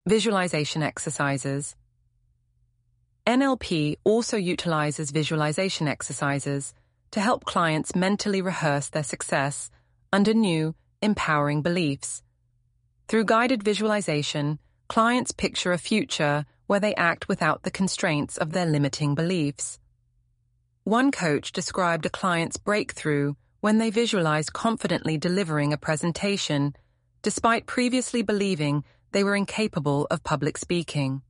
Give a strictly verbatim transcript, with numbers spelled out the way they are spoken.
Visualization exercises. N L P also utilizes visualization exercises to help clients mentally rehearse their success under new, empowering beliefs. Through guided visualization, clients picture a future where they act without the constraints of their limiting beliefs. One coach described a client's breakthrough when they visualized confidently delivering a presentation, despite previously believing they were incapable of public speaking.